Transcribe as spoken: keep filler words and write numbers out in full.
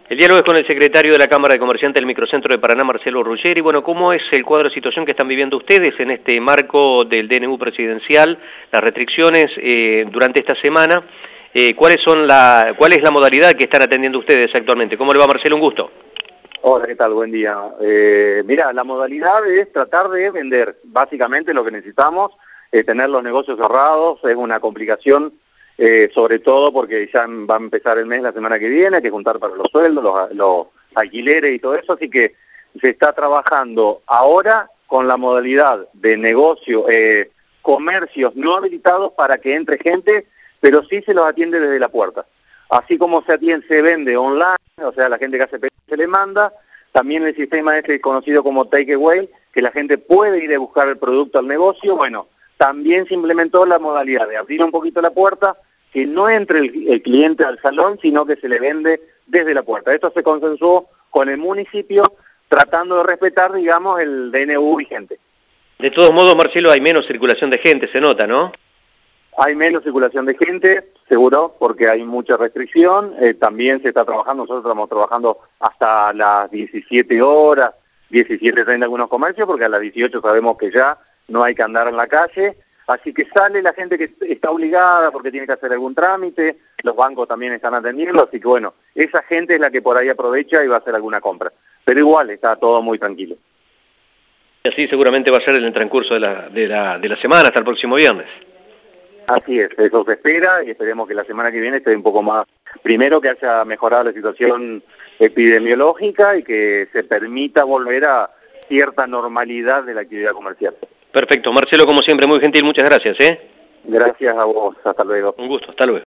El diálogo es con el secretario de la Cámara de Comerciantes del Microcentro de Paraná, Marcelo Ruggeri. Bueno, ¿cómo es el cuadro de situación que están viviendo ustedes en este marco del D N U presidencial, las restricciones eh, durante esta semana? Eh, ¿cuáles son la, ¿Cuál es la modalidad que están atendiendo ustedes actualmente? ¿Cómo le va, Marcelo? Un gusto. Hola, ¿qué tal? Buen día. Eh, mira, la modalidad es tratar de vender. Básicamente lo que necesitamos es tener los negocios cerrados. Es una complicación, eh, sobre todo porque ya va a empezar el mes la semana que viene, hay que juntar para los sueldos, los, los alquileres y todo eso. Así que se está trabajando ahora con la modalidad de negocio, eh, comercios no habilitados para que entre gente, pero sí se los atiende desde la puerta. Así como se atiende, se vende online, o sea, la gente que hace pedido se le manda, también el sistema este conocido como takeaway, que la gente puede ir a buscar el producto al negocio. Bueno, también se implementó la modalidad de abrir un poquito la puerta, que no entre el, el cliente al salón, sino que se le vende desde la puerta. Esto se consensuó con el municipio, tratando de respetar, digamos, el D N U vigente. De todos modos, Marcelo, hay menos circulación de gente, se nota, ¿no? Hay menos circulación de gente, seguro, porque hay mucha restricción. Eh, también se está trabajando, nosotros estamos trabajando hasta las diecisiete horas, diecisiete treinta en algunos comercios, porque a las dieciocho sabemos que ya no hay que andar en la calle. Así que sale la gente que está obligada porque tiene que hacer algún trámite, los bancos también están atendiendo, así que bueno, esa gente es la que por ahí aprovecha y va a hacer alguna compra. Pero igual está todo muy tranquilo. Y así seguramente va a ser en el transcurso de la, de la, de la semana, hasta el próximo viernes. Así es, eso se espera y esperemos que la semana que viene esté un poco más, primero que haya mejorado la situación epidemiológica y que se permita volver a cierta normalidad de la actividad comercial. Perfecto, Marcelo, como siempre, muy gentil, muchas gracias, ¿eh? Gracias a vos, hasta luego. Un gusto, hasta luego.